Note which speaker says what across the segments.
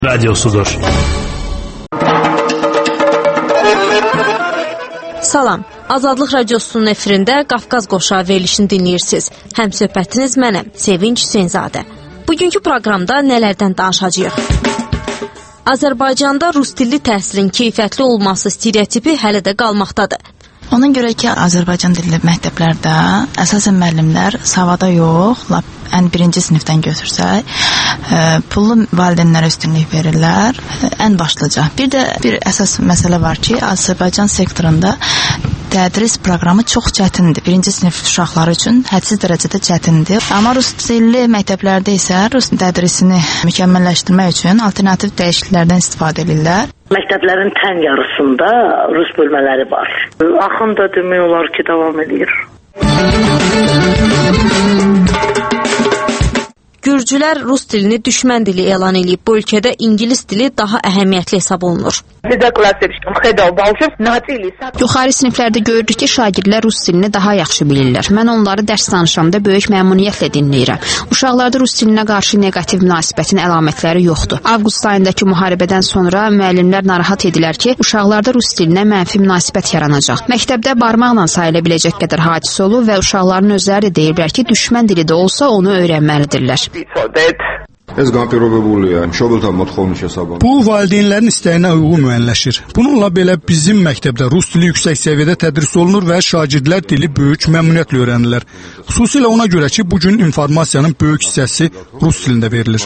Speaker 1: Radyosudur.
Speaker 2: Salam, Azadlıq Radyosunun efirində Qafqaz Qoşağı verilişini dinləyirsiniz. Həmsöhbətiniz mənəm, Sevinç Hüseynzadə. Bugünkü proqramda nələrdən danışacağıq? Azərbaycanda rus dilli təhsilin keyfiyyətli olması stereotipi hələ də qalmaqdadır.
Speaker 3: Ona görə ki, Azərbaycan dilli məktəblərdə əsasən müəllimlər savada yox, ən birinci sinifdən götürsək, pullu valideynlərə üstünlük verirlər, ən başlıca. Bir də bir əsas məsələ var ki, Azərbaycan sektorunda tədris proqramı çox çətindir. Birinci sinif uşaqları üçün hədsiz dərəcədə çətindir. Amma rus dilli məktəblərdə isə rus tədrisini mükəmməlləşdirmək üçün alternativ dəyişikliklərdən istifadə edirlər.
Speaker 4: Məktəblərin tən yarısında rus bölmələri var. Axın da demək olar ki, davam edir.
Speaker 2: Gürcülər rus dilini düşmən dili elan edib. Bu ölkədə ingilis dili daha əhəmiyyətli hesab olunur.
Speaker 5: Yuxarı siniflərdə görürük ki, şagirdlər rus dilini daha yaxşı bilirlər. Mən onları dərs danışanda böyük məmnuniyyətlə dinləyirəm. Uşaqlarda rus dilinə qarşı neqativ münasibətin əlamətləri yoxdur. Avqust ayındakı müharibədən sonra müəllimlər narahat edilər ki, uşaqlarda rus dilinə mənfi münasibət yaranacaq. Məktəbdə barmaqla sayıla biləcək qədər hadisə olur və uşaqların özləri də deyirlər ki, düşmən dili də olsa onu öyrənməlidirlər.
Speaker 6: Bu valideynlərin istəyinə uyğun müəyyənləşir. Bununla belə bizim məktəbdə rus dili yüksək səviyyədə tədris olunur və şagirdlər dili böyük məmnuniyyətlə öyrənirlər. Xüsusilə ona görə ki, bu gün informasiyanın böyük hissəsi rus dilində verilir.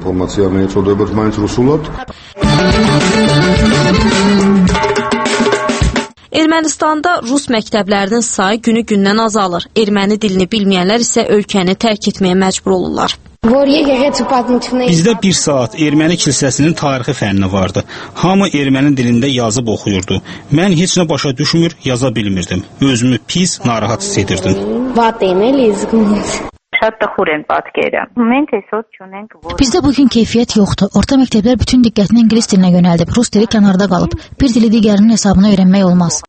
Speaker 2: Ermənistanda rus məktəblərinin sayı günü-gündən azalır. Erməni dilini bilməyənlər isə ölkəni tərk etməyə məcbur olurlar.
Speaker 7: Bizdə bir saat erməni kilsəsinin tarixi fənni vardı. Hamı erməni dilində yazıb oxuyurdu. Mən heç nə başa düşmür, yaza bilmirdim. Özümü pis, narahat hiss edirdim.
Speaker 8: Bizdə bugün keyfiyyət yoxdur. Orta məktəblər bütün diqqətini ingilis dilinə yönəldib. Rus dili kənarda qalıb. Bir dili digərinin hesabına öyrənmək olmaz.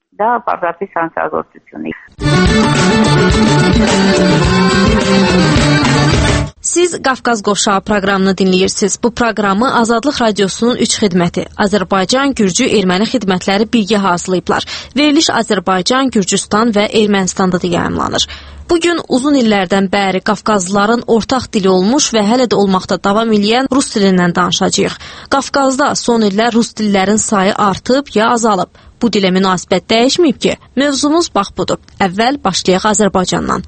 Speaker 2: Siz Qafqaz Qoşağı proqramını dinləyirsiniz. Bu proqramı Azadlıq Radyosunun 3 xidməti Azərbaycan, Gürcü, Erməni xidmətləri birgə hazırlayıblar. Veriliş Azərbaycan, Gürcüstan və Ermənistanda da yayımlanır. Bugün uzun illərdən bəri Qafqazlıların ortaq dili olmuş və hələ də olmaqda davam edən rus dilindən danışacağıq. Qafqazda son illər rus dillərin sayı artıb ya azalıb. Bu dilə münasibət dəyişməyib ki, mövzumuz bax budur. Əvvəl başlayaq Azərbaycandan.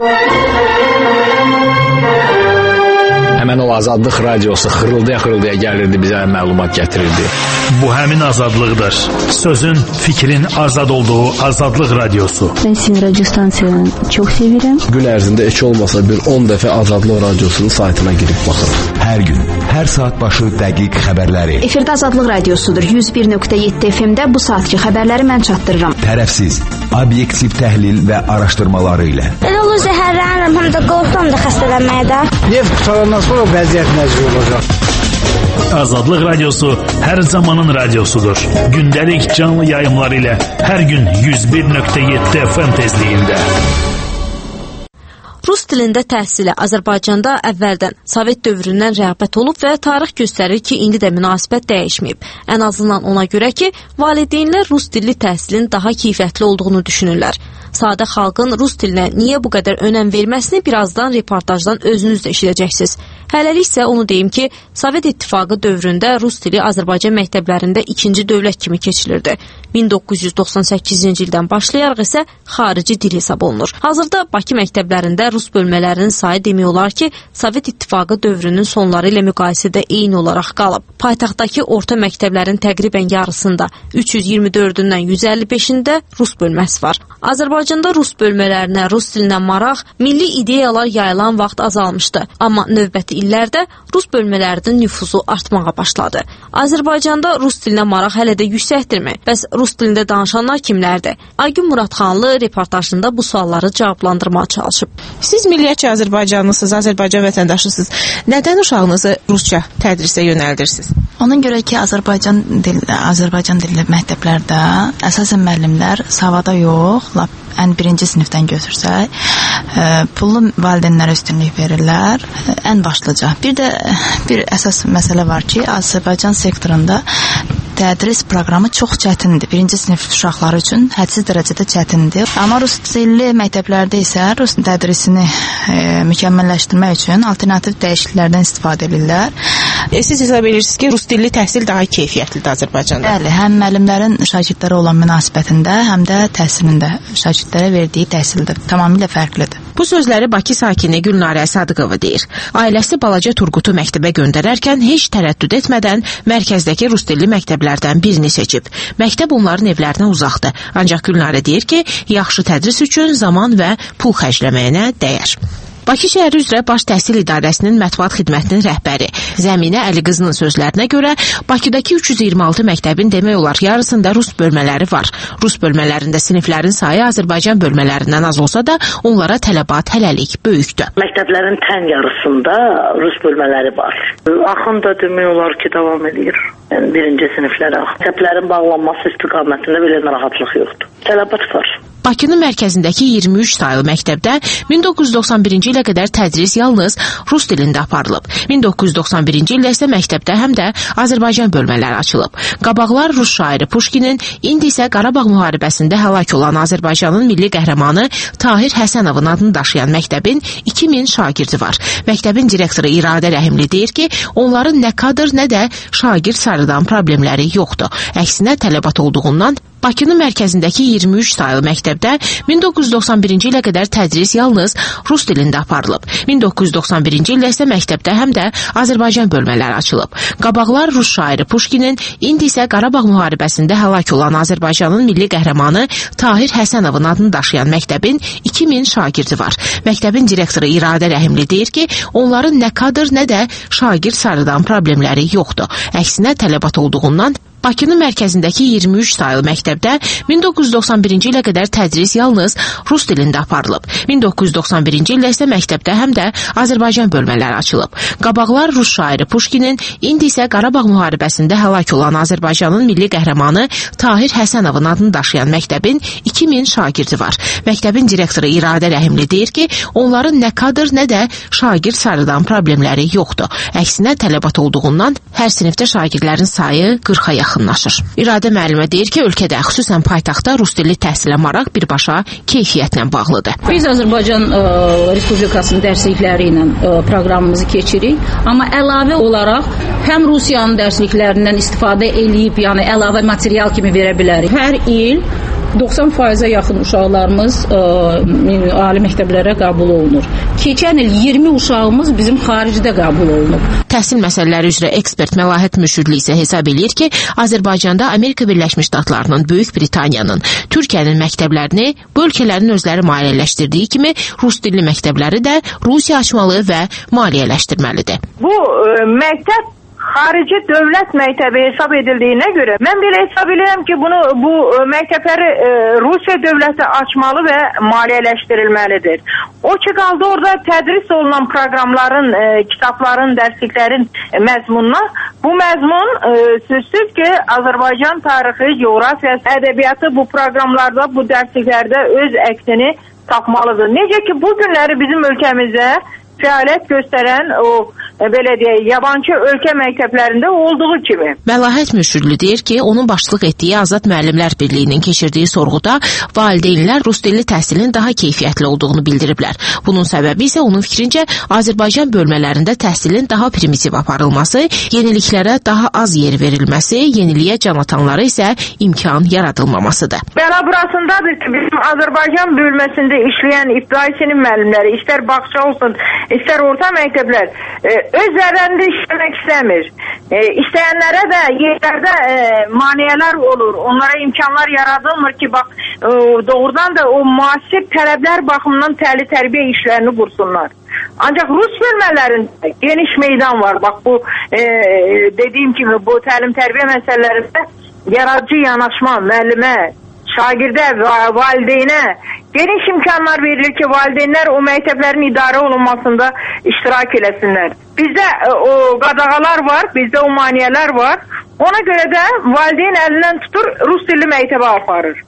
Speaker 9: Həmən o Azadlıq Radiosu xırıldaya gəlirdi, bizə məlumat gətirirdi.
Speaker 1: Bu həmin azadlıqdır. Sözün, fikrin azad olduğu Azadlıq Radiosu.
Speaker 10: Ben sizin radyo stansiyanı çok severim.
Speaker 9: Gün ərzində heç olmasa bir 10 dəfə Azadlıq Radiosunun saytına girib baxırıq.
Speaker 11: Hər gün, hər saat başı dəqiq xəbərləri.
Speaker 5: Efirdə Azadlıq Radiosudur. 101.7 FM-də bu saatki xəbərləri mən çatdırıram.
Speaker 11: Tərəfsiz, obyektiv təhlil və araşdırmaları ilə.
Speaker 12: Elə olur zəhərlənirəm, həm də qorxuram da xəstələnməyə də.
Speaker 13: Neft qutarandan sonra vəziyyət nəzir olacaq.
Speaker 1: Azadlıq Radiosu hər zamanın radiosudur. Gündəlik canlı yayımlar ilə hər gün 101.7 FM tezliyində.
Speaker 2: Rus dilində təhsilə Azərbaycanda əvvəldən Sovet dövründən rəğbət olub və tarix göstərir ki, indi də münasibət dəyişməyib. Ən azından ona görə ki, valideynlər rus dilli təhsilin daha keyfiyyətli olduğunu düşünürlər. Sadə xalqın rus dilinə niyə bu qədər önəm verməsini birazdan reportajdan özünüz də eşidəcəksiniz. Hələlik isə onu deyim ki, Sovet İttifaqı dövründə rus dili Azərbaycan məktəblərində ikinci dövlət kimi keçilirdi. 1998-ci ildən başlayaraq isə xarici dil hesab olunur. Hazırda Bakı məktəblərində rus bölmələrinin sayı demək olar ki, Sovet İttifaqı dövrünün sonları ilə müqayisədə eyni olaraq qalıb. Paytaxtdakı orta məktəblərin təqribən yarısında 324-dən 155-də rus bölməsi var. Azərbaycanda rus bölmələrinə, rus dilinə maraq, milli ideyalar yayılan vaxt azalmışdı. Amma növbəti illərdə rus bölmələrinin nüfuzu artmağa başladı. Azərbaycanda rus dilinə maraq hələ də yüksəkdirmi? Bəs rus dilində danışanlar kimlərdir? Aygün Muradxanlı reportajında bu sualları cavablandırmağa çalışıb.
Speaker 14: Siz milliyyətçi Azərbaycanlısınız, Azərbaycan vətəndaşısınız. Nədən uşağınızı rusca tədrisə yönəldirsiniz?
Speaker 3: Ona görə ki, Azərbaycan dilli məktəblərdə əsasən müəllimlər savada yox, ən birinci sinifdən götürsək, pullu valideynlərə üstünlük verirlər, ən başlıca. başlıca. Bir əsas məsələ var ki, Azərbaycan sektorunda tədris proqramı çox çətindir. Birinci sinif uşaqları üçün hədsiz dərəcədə çətindir. Amma rus dilli məktəblərdə isə rus tədrisini mükəmməlləşdirmək üçün alternativ dəyişikliklərdən istifadə edirlər.
Speaker 14: Siz hesab edirsiniz ki, rus dilli təhsil daha keyfiyyətlidir Azərbaycanda?
Speaker 3: Bəli, həm müəllimlərin şagirdlərə olan münasibətində, həm də təhsilində şagirdlərə verdiyi təhsildə tamamilə fərqlidir.
Speaker 14: Bu sözləri Bakı sakini Gülnarə Sadıqova deyir. Ailəsi balaca Turqutu məktəbə göndərərkən heç tərəddüd etmədən mərkəzdəki rus dilli məktəblərdən birini seçib. Məktəb onların evlərinə uzaqdır. Ancaq Gülnarə deyir ki, yaxşı tədris üçün zaman və pul xərcləməyinə dəyər. Bakı şəhəri üzrə Baş Təhsil İdarəsinin mətbuat xidmətinin rəhbəri Zəminə Əliqızının sözlərinə görə Bakıdakı 326 məktəbin demək olar yarısında rus bölmələri var. Rus bölmələrində siniflərin sayı Azərbaycan bölmələrindən az olsa da onlara tələbat hələlik böyükdür.
Speaker 4: Məktəblərin tən yarısında rus bölmələri var. Axın da demək olar ki, davam edir. Yəni birinci siniflərə. Məktəblərin bağlanması istiqamətində belə narahatlıq yoxdur. Tələbat var.
Speaker 14: Bakının mərkəzindəki 23 saylı məktəbdə 1991-ci ilə qədər tədris yalnız rus dilində aparılıb. 1991-ci ildə isə məktəbdə həm də Azərbaycan bölmələri açılıb. Qabaqlar rus şairi Puşkinin, indi isə Qarabağ müharibəsində həlak olan Azərbaycanın milli qəhrəmanı Tahir Həsənovun adını daşıyan məktəbin 2000 şagirdi var. Məktəbin direktoru İradə Rəhimli deyir ki, onların nə kadr, nə də şagird sayıdan problemləri yoxdur. Əksinə tələbat olduğundan Bakının mərkəzindəki 23 saylı məktəbdə 1991-ci ilə qədər tədris yalnız rus dilində aparılıb. 1991-ci ildə isə məktəbdə həm də Azərbaycan bölmələri açılıb. Qabaqlar rus şairi Puşkinin, indi isə Qarabağ müharibəsində həlak olan Azərbaycanın milli qəhrəmanı Tahir Həsənovun adını daşıyan məktəbin 2000 şagirdi var. Məktəbin direktoru İradə Rəhimli deyir ki, onların nə kadr, nə də şagird sayıdan problemləri yoxdur. Əksinə tələbat olduğundan Bakının mərkəzindəki 23 saylı məktəbdə 1991-ci ilə qədər tədris yalnız rus dilində aparılıb. 1991-ci ildə isə məktəbdə həm də Azərbaycan bölmələri açılıb. Qabaqlar rus şairi Puşkinin, indi isə Qarabağ müharibəsində həlak olan Azərbaycanın milli qəhrəmanı Tahir Həsənovun adını daşıyan məktəbin 2000 şagirdi var. Məktəbin direktoru İradə Rəhimli deyir ki, onların nə kadr, nə də şagird sayıdan problemləri yoxdur. Əksinə tələbat olduğundan hər sinifdə şagirdlərin sayı 40-a yaxınlaşır. İradə müəllimə deyir ki, ölkədə, xüsusən paytaxtda rus dilli təhsilə maraq birbaşa keyfiyyətlə bağlıdır.
Speaker 15: Biz Azərbaycan Respublikasının dərslikləri ilə proqramımızı keçirik, amma əlavə olaraq həm Rusiyanın dərsliklərindən istifadə eləyib, yəni əlavə material kimi verə bilərik. Hər il 90%-ə yaxın uşaqlarımız ali məktəblərə qəbul olunur. Keçən il 20 uşağımız bizim xaricdə qəbul olunub.
Speaker 14: Təhsil məsələləri üzrə ekspert Məlahət Müşürlü isə hesab eləyir ki, Azərbaycanda Amerika Birləşmiş Ştatlarının, Böyük Britaniyanın, Türkiyənin məktəblərini bu ölkələrin özləri maliyyələşdirdiyi kimi rus dilli məktəbləri də Rusiya açmalı və maliyyələşdirməlidir.
Speaker 16: Bu məktəb xarici dövlət məktəbi hesab edildiyinə görə mən belə hesab edirəm ki, bu məktəbləri Rusiya dövləti açmalı və maliyyələşdirilməlidir. O ki qaldı orada tədris olunan proqramların, kitabların, dərsliklərin məzmununa. Bu məzmun sözsüz ki, Azərbaycan tarixi, coğrafiyası, ədəbiyyatı bu proqramlarda, bu dərsliklərdə öz əksini tapmalıdır. Necə ki, bu günləri bizim ölkəmizdə fəaliyyət göstərən o belə deyək, yabancı ölkə məktəblərində olduğu kimi.
Speaker 14: Məlahət Müşürlü deyir ki, onun başçılıq etdiyi Azad Müəllimlər Birliyinin keçirdiyi sorğuda valideynlər rus dilli təhsilin daha keyfiyyətli olduğunu bildiriblər. Bunun səbəbi isə onun fikrincə Azərbaycan bölmələrində təhsilin daha primitiv aparılması, yeniliklərə daha az yer verilməsi, yeniliyə can atanlara isə imkan yaradılmamasıdır.
Speaker 16: Bəla burasındadır ki, bizim Azərbaycan bölməsində işləyən ibtidai sinif müəllimləri, istər bağça olsun, istər orta məktəblər, özlərində işləmək istəmir. İstəyənlərə də yerlərdə maneələr olur. Onlara imkanlar yaradılmır ki, bax, doğrudan da o müasir tələblər baxımından təlim-tərbiyə işlərini qursunlar. Ancaq rus bölmələrində geniş meydan var. Bax, bu dediyim kimi bu təlim-tərbiyə məsələlərində yaradıcı yanaşma müəllimə, şagirdə və valideynə geniş imkanlar verilir ki, valideynlər o məktəblərin idarə olunmasında iştirak eləsinlər. Bizdə o qadağalar var, bizdə o maneələr var. Ona görə də valideyn əlindən tutur, rus dilli məktəbə aparır.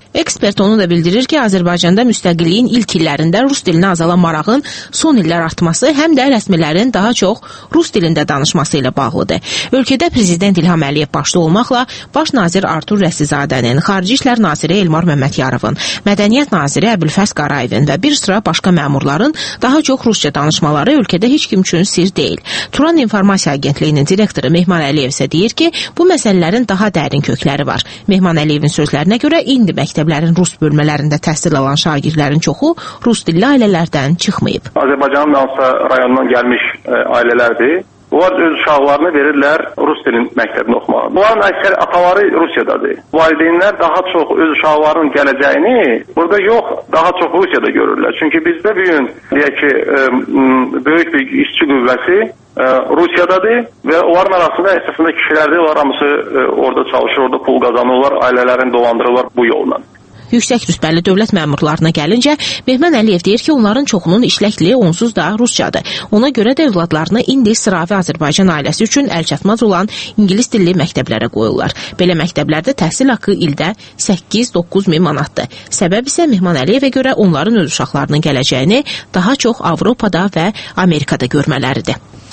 Speaker 14: Ekspert onu da bildirir ki, Azərbaycanda müstəqilliyin ilk illərində rus dilinə azalan marağın son illər artması həm də rəsmilərin daha çox rus dilində danışması ilə bağlıdır. Ölkədə Prezident İlham Əliyev başda olmaqla Baş nazir Artur Rəsizadənin, Xarici İşlər naziri Elmar Məmmədyarovun, Mədəniyyət naziri Əbülfəz Qarayevin və bir sıra başqa məmurların daha çox rusca danışmaları ölkədə heç kim üçün sir deyil. Turan İnformasiya Agentliyinin direktoru Mehman Əliyev isə deyir ki, bu məsələlərin daha dərin kökləri var. Mehman Əliyevin sözlərinə görə indi məktəblərin rus bölmələrində təhsil alan şagirdlərin çoxu rus dilli ailələrdən çıxmayıb.
Speaker 17: Azərbaycanın hansısa rayonundan gəlmiş ailələrdir. Onlar öz uşaqlarını verirlər rus dilin məktəbində oxumağa. Bunların əksər ataları Rusiyadadır. Valideynlər daha çox öz uşaqlarının gələcəyini burada yox, daha çox Rusiyada görürlər. Çünki bizdə bu gün deyək ki, böyük bir işçi qüvvəsi Rusiyadadır və onların arasında əsasında kişilərdir. Onlar hamısı orada çalışır, orada pul qazanırlar, ailələrini dolandırırlar bu yolla.
Speaker 14: Yüksək rütbəli dövlət məmurlarına gəlincə, Mehman Əliyev deyir ki, onların çoxunun işləkliyi onsuz da ruscadır. Ona görə də övladlarını indi sıravi Azərbaycan ailəsi üçün əlçatmaz olan ingilis dilli məktəblərə qoyurlar. Belə məktəblərdə təhsil haqqı ildə 8-9 min manatdır. Səbəb isə Mehman Əliyevə görə onların öz uşaqlarının gələcəyini daha çox Avropada və Amerikada görmələridir.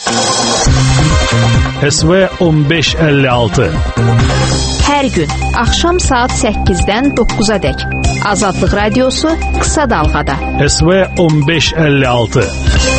Speaker 1: SV 1556
Speaker 5: Hər gün axşam saat 8-dən 9-a dək Azadlıq Radiosu qısa dalğada.
Speaker 1: SV 1556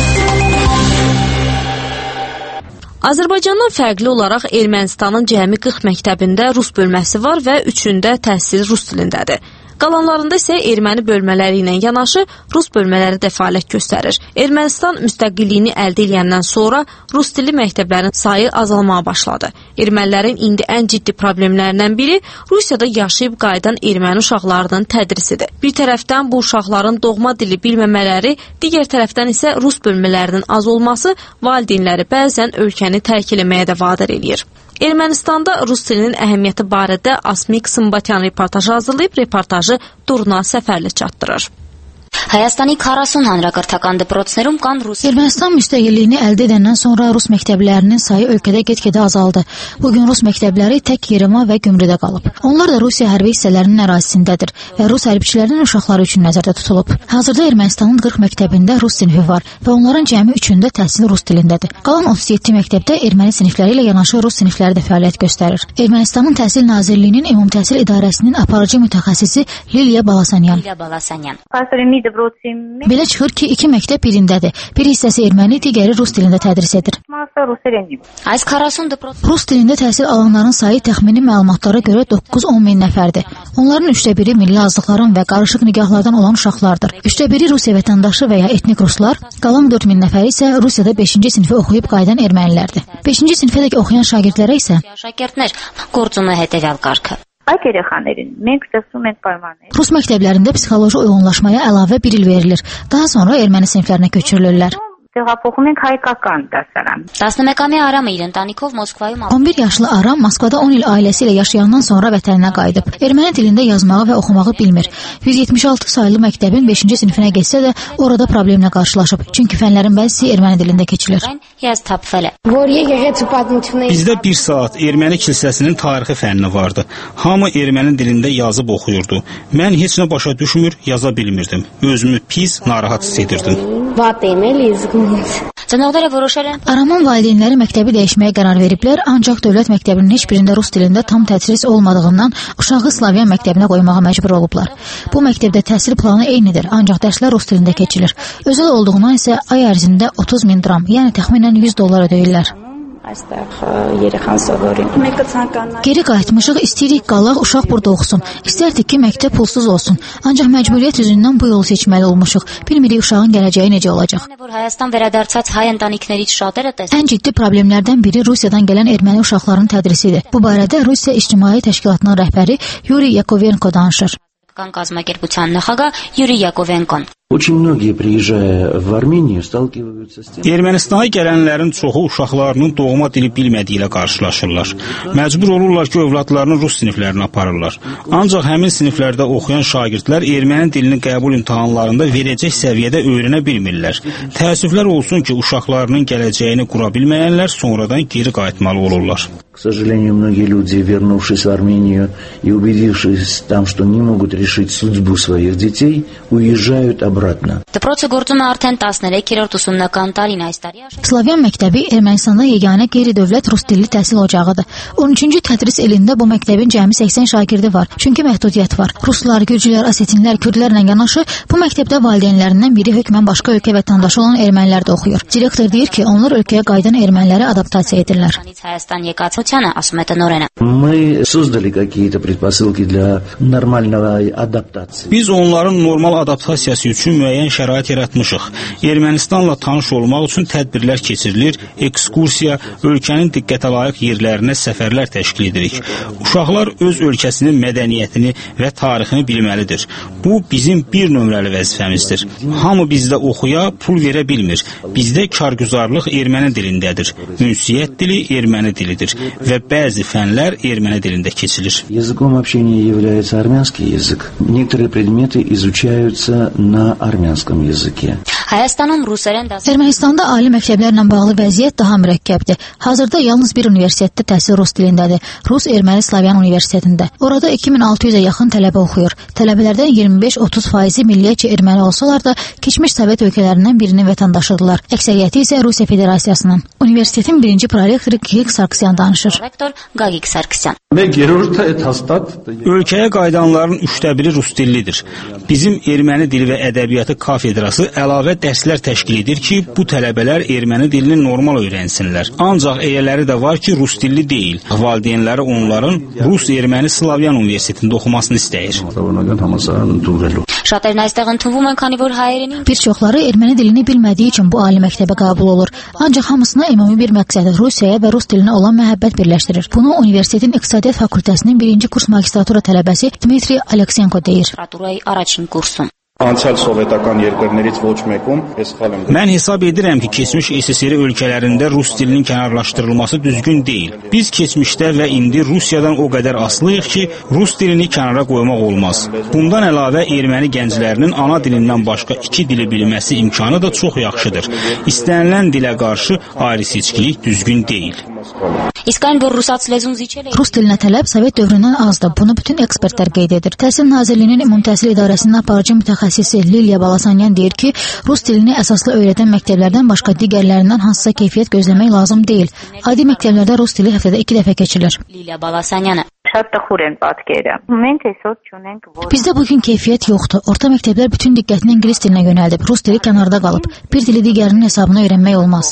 Speaker 2: Azərbaycandan fərqli olaraq Ermənistanın cəmi 40 məktəbində rus bölməsi var və 3-ündə təhsil rus dilindədir. Qalanlarında isə erməni bölmələri ilə yanaşı rus bölmələri də fəaliyyət göstərir. Ermənistan müstəqilliyini əldə edəndən sonra rus dilli məktəblərin sayı azalmağa başladı. Ermənilərin indi ən ciddi problemlərindən biri Rusiyada yaşayıb qayıdan erməni uşaqlarının tədrisidir. Bir tərəfdən bu uşaqların doğma dili bilməmələri, digər tərəfdən isə rus bölmələrinin az olması valideynləri bəzən ölkəni tərk etməyə də vadar eləyir. Ermənistanda rus dilinin əhəmiyyəti barədə Asmik Sımbatyan reportajı hazırlayıb, reportajı Durna Səfərli çatdırır.
Speaker 18: Հայաստանի 40 հանրակրթական դպրոցներում կան ռուս.
Speaker 8: Ermənistan müstəqilliyini əldə edəndən sonra rus məktəblərinin sayı ölkədə get-gedə azaldı. Bugün rus məktəbləri tək Yerema və Gümrüdə qalıb. Onlar da Rusiya hərbi hissələrinin ərazisindədir və rus hərbiçilərinin uşaqları üçün nəzərdə tutulub. Hazırda Ermənistanın 40 məktəbində rus sinfi var və onların cəmi 3-ündə təhsil rus dilindədir. Qalan 37 məktəbdə erməni sinifləri ilə yanaşı rus sinifləri də fəaliyyət göstərir. Ermənistanın Təhsil Nazirliyinin Ümumi Təhsil İdarəsinin aparıcı mütəxəssisi Liliya Balasanyan. Belə çıxır ki, 2 məktəb birindədir. Bir hissəsi erməni, digəri rus dilində tədris edir. Rus dilində təhsil alanların sayı təxmini məlumatlara görə 9-10 min nəfərdir. Onların 1/3 milli azlıqların və qarışıq nigahlardan olan uşaqlardır. 1/3 Rusiya vətəndaşı və ya etnik ruslar, qalan 4 min nəfəri isə Rusiyada 5-ci sinfi oxuyub qayıdan ermənilərdir. 5-ci sinifədək oxuyan şagirdlərə isə
Speaker 18: Այդ երեխաներին մենք ստեղծում ենք պայմաններ.
Speaker 8: Rus məktəblərində psixoloji uyğunlaşmaya əlavə 1 il verilir. Daha sonra erməni siniflərinə köçürülürlər.
Speaker 18: Տեղափոխում ենք հայկական դասարան. 11-ամյա Արամը իր ընտանիքով Մոսկվայում
Speaker 8: 11 yaşlı Aram Moskvada 10 il ailəsi ilə yaşayandan sonra vətəninə qayıdıb. Erməni dilində yazmağı və oxumağı bilmir. 176 sayılı məktəbin 5-ci sinifinə getsə də orada problemlə qarşılaşıb. Çünki fənlərin bəzisi erməni dilində keçilir.
Speaker 7: Bizdə 1 saat erməni kilsəsinin tarixi fənni vardı. Hamı erməni dilində yazıb oxuyurdu. Mən heç nə başa düşmür, yaza bilmirdim. Özümü pis, narahat hiss edirdim.
Speaker 8: Aramın valideynləri məktəbi dəyişməyə qərar veriblər, ancaq dövlət məktəbinin heç birində rus dilində tam tədris olmadığından uşağı Slavyan məktəbinə qoymağa məcbur olublar. Bu məktəbdə təhsil planı eynidir, ancaq dərslər rus dilində keçilir. Özəl olduğundan isə ay ərzində 30 min dram, yəni təxminən $100 ödəyirlər. Geri qayıtmışıq, istəyirik qalaq, uşaq burada oxusun. İstərdik ki, məktəb pulsuz olsun. Ancaq məcburiyyət üzündən bu yolu seçməli olmuşuq. Bilmirik uşağın gələcəyi necə olacaq. Ən ciddi problemlərdən biri Rusiyadan gələn erməni uşaqlarının tədrisidir. Bu barədə Rusiya İctimai Təşkilatının rəhbəri Yuri Yakovenko danışır.
Speaker 7: Ermənistana gələnlərin çoxu uşaqlarının doğma dili bilmədiyi ilə qarşılaşırlar. Məcbur olurlar ki, övladlarını rus siniflərinə aparırlar. Ancaq həmin siniflərdə oxuyan şagirdlər erməni dilini qəbul imtahanlarında verəcək səviyyədə öyrənə bilmirlər. Təəssüflər olsun ki, uşaqlarının gələcəyini qura bilməyənlər sonradan geri qayıtmalı olurlar.
Speaker 19: К сожалению, многие люди, вернувшись в Армению и убедившись там, что не могут решить судьбу своих детей, уезжают обратно.
Speaker 8: Slavyan məktəbi Ermənistanda yeganə qeyri-dövlət rus dilli təhsil ocağıdır. 13-cü tədris ilində bu məktəbin cəmi 80 şagirdi var. Çünki məhdudiyyət var. Ruslar, gürcülər, asetinlər, kürdlərlə yanaşı bu məktəbdə valideynlərindən biri hökmən başqa ölkə vətəndaşı olan ermənilər də oxuyur. Direktor deyir ki, onlar ölkəyə qayıdan erməniləri adaptasiya edirlər.
Speaker 19: Мы создали какие-то предпосылки для нормальной адаптации.
Speaker 7: Biz onların normal adaptasiyası üçün müəyyən şərait yaratmışıq. Ermənistanla tanış olmaq üçün tədbirlər keçirilir, ekskursiya, ölkənin diqqətə layiq yerlərinə səfərlər təşkil edirik. Uşaqlar öz ölkəsinin mədəniyyətini və tarixini bilməlidir. Bu bizim bir nömrəli vəzifəmizdir. Hamı bizdə oxuya, pul verə bilmir. Bizdə kargüzarlıq erməni dilindədir. Ünsiyyət dili erməni dilidir və bəzi fənlər erməni dilində keçilir.
Speaker 19: Языком общения является армянский язык. Некоторые предметы изучаются на армянском языке.
Speaker 8: Ermənistanda ali məktəblərlə bağlı vəziyyət daha mürəkkəbdir. Hazırda yalnız bir universitetdə təhsil rus dilindədir. Rus-Erməni Slavyan Universitetində. Orada 2600-ə yaxın tələbə oxuyur. Tələbələrdən 25-30% milliyyətcə erməni olsalar da, keçmiş Sovet ölkələrindən birinin vətəndaşıdırlar. Əksəriyyəti isə Rusiya Federasiyasının. Universitetin birinci prorektoru Gagik Sarkisyan danışır.
Speaker 7: Ölkəyə qayıdanların 1/3 rus dillidir. Bizim erməni dili və ədəbiyyatı kafedrası əlavə dərslər təşkil edir ki, bu tələbələr erməni dilini normal öyrənsinlər. Ancaq elələri də var ki, rus dilli deyil. Valideynləri onların Rus-Erməni Slavyan Universitetində oxumasını istəyir.
Speaker 8: Bir çoxları erməni dilini bilmədiyi üçün bu ali məktəbə qəbul olur. Ancaq hamısına ümumi bir məqsədi Rusiyaya və rus dilinə olan məhəbbət birləşdirir. Bunu universitetin İqtisadiyyat Fakültəsinin birinci kurs magistratura tələbəsi Dmitri Aleksenko deyir.
Speaker 7: Mən hesab edirəm ki, keçmiş SSR ölkələrində rus dilinin kənarlaşdırılması düzgün deyil. Biz keçmişdə və indi Rusiyadan o qədər asılıyıq ki, rus dilini kənara qoymaq olmaz. Bundan əlavə erməni gənclərinin ana dilindən başqa 2 dili bilməsi imkanı da çox yaxşıdır. İstənilən dilə qarşı ayrı-seçkilik düzgün deyil.
Speaker 8: Rus dilinə tələb Sovet dövründən azdır. Bunu bütün ekspertlər qeyd edir. Təhsil Nazirliyinin Ümumi Təhsil İdarəsinin aparıcı mütəxəssisi Liliya Balasanyan deyir ki, rus dilini əsaslı öyrədən məktəblərdən başqa digərlərindən hansısa keyfiyyət gözləmək lazım deyil. Adi məktəblərdə rus dili həftədə 2 dəfə keçilir. Bizdə bugün keyfiyyət yoxdur. Orta məktəblər bütün diqqətini ingilis dilinə yönəldib. Rus dili kənarda qalıb. Bir dili digərinin hesabına öyrənmək olmaz.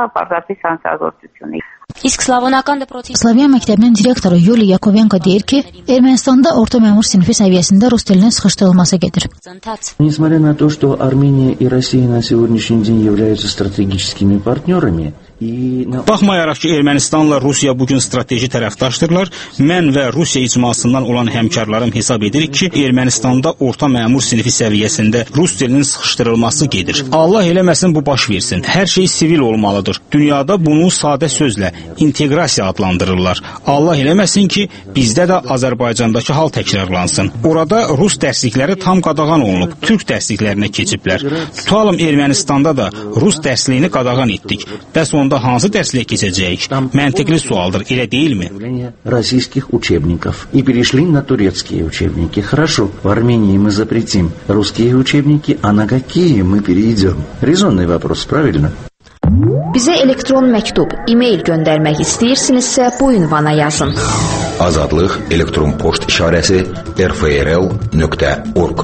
Speaker 8: Slavyan məktəbinin direktoru Yuliy Yakovenko deyir ki, Ermənistanda orta məmur sinfi səviyyəsində rus dilinin sıxışdırılması gedir.
Speaker 19: Несмотря на то, что Армения и Россия на сегодняшний день являются стратегическими партнерами,
Speaker 7: Baxmayaraq ki, Ermənistanla Rusiya bugün strateji tərəfdaşdırlar, mən və Rusiya icmasından olan həmkarlarım hesab edirik ki, Ermənistanda orta məmur sinfi səviyyəsində rus dilinin sıxışdırılması gedir. Allah eləməsin bu baş versin. Hər şey sivil olmalıdır. Dünyada bunu sadə sözlə inteqrasiya adlandırırlar. Allah eləməsin ki, bizdə də Azərbaycandakı hal təkrarlansın. Orada rus dərslikləri tam qadağan olunub, türk dərsliklərinə keçiblər. Tutalım Ermənistanda da rus dərsliyini qadağan etdik. Bəs onda hansı dərsliyə keçəcəyik? Məntiqli sualdır, elə deyilmi?
Speaker 19: Российских учебников и перешли на турецкие учебники. Хорошо, в Армении мы запретим русские учебники, а на какие мы перейдем? Резонный вопрос, правильно?
Speaker 5: Bizə elektron məktub, e-mail göndərmək istəyirsinizsə bu ünvana yazın.
Speaker 11: Azadlıq elektron poçt işarəsi rfrl.org.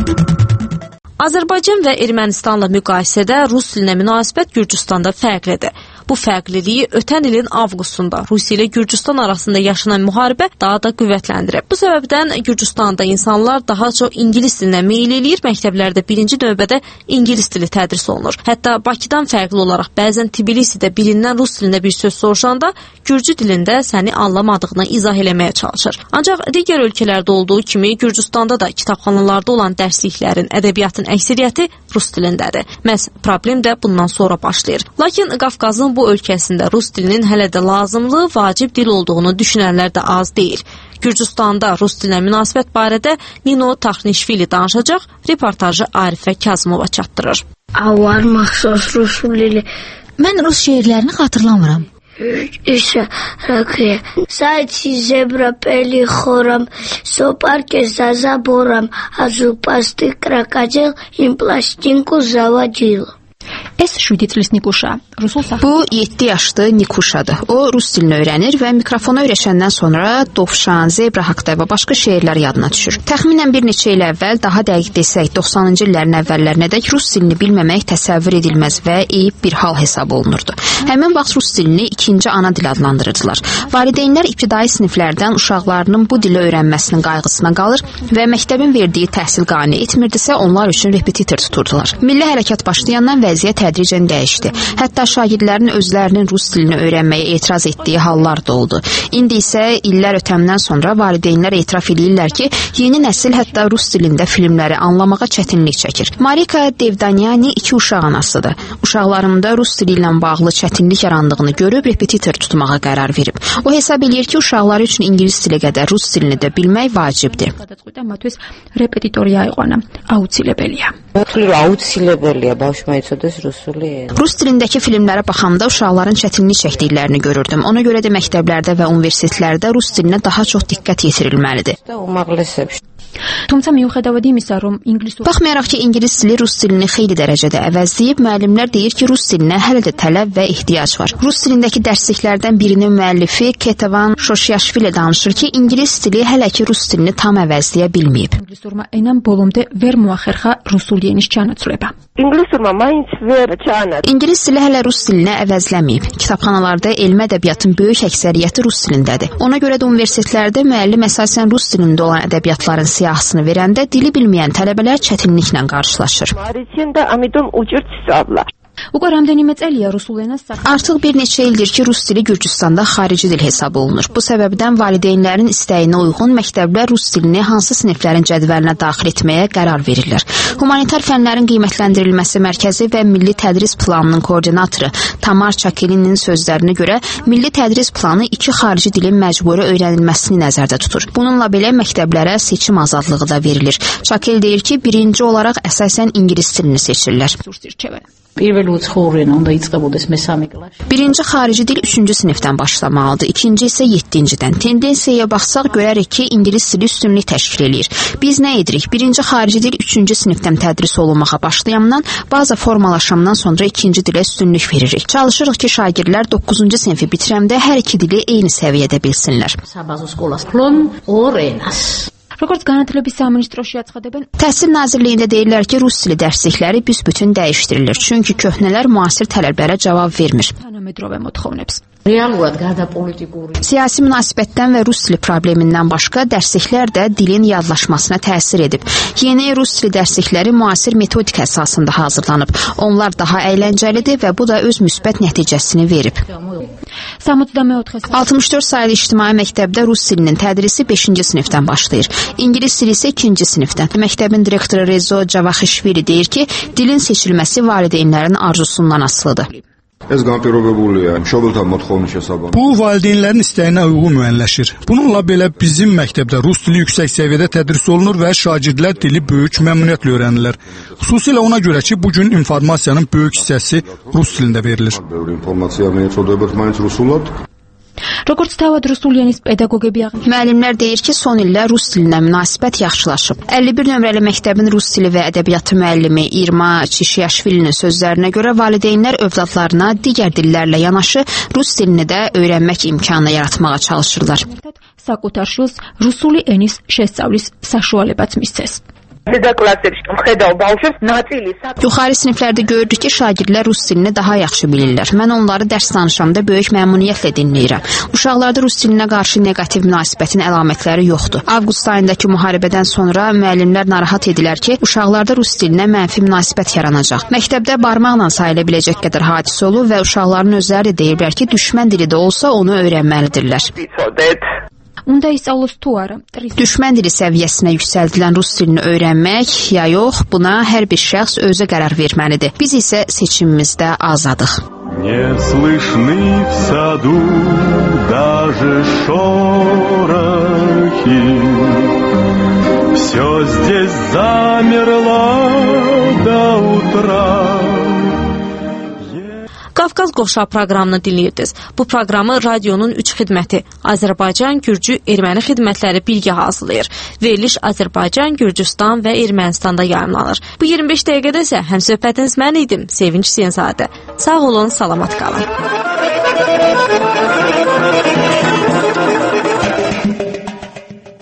Speaker 2: Azərbaycan və Ermənistanla müqayisədə rus dilinə münasibət Gürcüstanda fərqlidir. Bu fərqliliyi ötən ilin avqustunda Rusiya ilə Gürcüstan arasında yaşanan müharibə daha da qüvvətləndirib. Bu səbəbdən Gürcüstanda insanlar daha çox ingilis dilinə meyil eləyir, məktəblərdə birinci növbədə ingilis dili tədris olunur. Hətta Bakıdan fərqli olaraq bəzən Tbilisidə bilinən rus dilində bir söz soruşanda Gürcü dilində səni anlamadığını izah eləməyə çalışır. Ancaq digər ölkələrdə olduğu kimi Gürcüstanda da kitabxanalarda olan dərsliklərin, ədəbiyyatın əksəriyyəti rus dilindədir. Məhz problem də bundan sonra başlayır. Lakin Qafqazın bu ölkəsində rus dilinin hələ də lazımlı, vacib dil olduğunu düşünənlər də az deyil. Gürcüstanda rus dilinə münasibət barədə Nino Taxnişvili danışacaq, reportajı Arifə Kazımova çatdırır.
Speaker 8: Mən rus şeirlərini xatırlamıram.
Speaker 20: Ишараке. Сайти зебра пели хорам, сопарке за забором, а зубастый крокодил им пластинку заводил.
Speaker 5: Es 7 წლის Nikuşa. Bu 7 yaşlı Nikuşadır. O rus dilini öyrənir və mikrofonu öyrəşəndən sonra Dovşan, Zebra haqqında və başqa şeirlər yadına düşür. Təxminən bir neçə il əvvəl, daha dəqiq desək 90-cı illərin əvvəllərinədək rus dilini bilməmək təsəvvür edilməz və eyib bir hal hesab olunurdu. Həmin vaxt rus dilini ikinci ana dil adlandırırdılar. Valideynlər ibtidai siniflərdən uşaqlarının bu dili öyrənməsinin qayğısına qalır və məktəbin verdiyi təhsil qane etmirdisə, onlar üçün repetitor tuturdular. Milli hərəkat başlayandan vəziyyət tədricən dəyişdi. Hətta şagirdlərin özlərinin rus dilini öyrənməyə etiraz etdiyi hallar da oldu. İndi isə illər ötəmdən sonra valideynlər etiraf edirlər ki, yeni nəsil hətta rus dilində filmləri anlamağa çətinlik çəkir. Marika Devdanyani 2 uşaq anasıdır. Uşaqlarında rus dili ilə bağlı çətinlik yarandığını görüb repetitor tutmağa qərar verib. O hesab edir ki, uşaqları üçün ingilis dili qədər rus dilini də bilmək vacibdir. Rus dilindəki filmlərə baxanda uşaqların çətinlik çəkdiklərini görürdüm. Ona görə də məktəblərdə və universitetlərdə rus dilinə daha çox diqqət yetirilməlidir. Baxmayaraq ki, ingilis dili rus dilini xeyli dərəcədə əvəzləyib, müəllimlər deyir ki, rus dilinə hələ də tələb və ehtiyac var. Rus dilindəki dərsliklərdən birinin müəllifi Ketavan Şoşyaşvili danışır ki, ingilis dili hələ ki rus dilini tam əvəzləyə bilməyib. İngilis dili hələ rus dilinə əvəzləməyib. Kitabxanalarda elmi ədəbiyyatın böyük əksəriyyəti rus dilindədir. Ona görə də universitetlərdə müəllim əsasən rus dilində olan ədəbiyyatların siyahısını verəndə dili bilməyən tələbələr çətinliklə qarşılaşır. Artıq bir neçə ildir ki, rus dili Gürcüstanda xarici dil hesab olunur. Bu səbəbdən valideynlərin istəyinə uyğun məktəblər rus dilini hansı siniflərin cədvəlinə daxil etməyə qərar verirlər. Humanitar fənlərin qiymətləndirilməsi mərkəzi və Milli Tədris Planının koordinatoru Tamar Çakelinin sözlərinə görə Milli Tədris Planı 2 xarici dilin məcburi öyrənilməsini nəzərdə tutur. Bununla belə məktəblərə seçim azadlığı da verilir. Çakel deyir ki, birinci olaraq əsasən ingilis dilini seçirlər. Birinci xarici dil 3-cü sinifdən başlamalıdır, ikinci isə 7-cidən. Tendensiyaya baxsaq görərik ki, ingilis dili üstünlük təşkil edir. Biz nə edirik? Birinci xarici dil 3-cü sinifdən tədris olunmağa başlayandan, baza formalaşandan sonra ikinci dilə üstünlük veririk. Çalışırıq ki, şagirdlər 9-cu sinifi bitirəndə hər iki dili eyni səviyyədə bilsinlər. Təhsil Nazirliyində deyirlər ki, rus dili dərslikləri büsbütün dəyişdirilir. Çünki köhnələr müasir tələblərə cavab vermir. Siyasi münasibətdən və rus dili problemindən başqa dərsliklər də dilin yadlaşmasına təsir edib. Yeni rus dili dərslikləri müasir metodik əsasında hazırlanıb. Onlar daha əyləncəlidir və bu da öz müsbət nəticəsini verib. 64 saylı ictimai məktəbdə rus dilinin tədrisi 5-ci sinifdən başlayır. İngilis dili isə 2-ci sinifdən. Məktəbin direktoru Rezo Cavaxişvili deyir ki, dilin seçilməsi valideynlərin arzusundan asılıdır.
Speaker 6: Bu valideynlərin istəyinə uyğun müəyyənləşir. Bununla belə bizim məktəbdə rus dili yüksək səviyyədə tədris olunur və şagirdlər dili böyük məmnuniyyətlə öyrənirlər. Xüsusilə ona görə ki, bugün informasiyanın böyük hissəsi rus dilində verilir.
Speaker 5: Müəllimlər deyir ki, son illər rus dilinə münasibət yaxşılaşıb. 51 nömrəli məktəbin rus dili və ədəbiyyatı müəllimi İrma Çişyaşvilinin sözlərinə görə valideynlər övladlarına digər dillərlə yanaşı rus dilini də öyrənmək imkanı yaratmağa çalışırlar. Yuxarı siniflərdə görürük ki, şagirdlər rus dilini daha yaxşı bilirlər. Mən onları dərs danışanda böyük məmnuniyyətlə dinləyirəm. Uşaqlarda rus dilinə qarşı neqativ münasibətin əlamətləri yoxdur. Avqust ayındakı müharibədən sonra müəllimlər narahat edilər ki, uşaqlarda rus dilinə mənfi münasibət yaranacaq. Məktəbdə barmaqla sayıla biləcək qədər hadisə olub və uşaqların özləri də deyirlər ki, düşmən dili də olsa onu öyrənməlidirlər. Düşmən dili səviyyəsinə yüksəldilən rus dilini öyrənmək ya yox, buna hər bir şəxs özə qərar verməlidir. Biz isə seçimimizdə azadıq.
Speaker 21: Не слышны в саду даже шорохи. Всё здесь замерло до утра.
Speaker 2: Qafqaz Qoşağı proqramını dinləyirdiniz. Bu proqramı radionun 3 xidməti Azərbaycan, Gürcü, Erməni xidmətləri birgə hazırlayır. Veriliş Azərbaycan, Gürcüstan və Ermənistanda yayımlanır. Bu 25 dəqiqədə isə həmsöhbətiniz mən idim, Sevinç Hüseynzadə. Sağ olun, salamat qalın.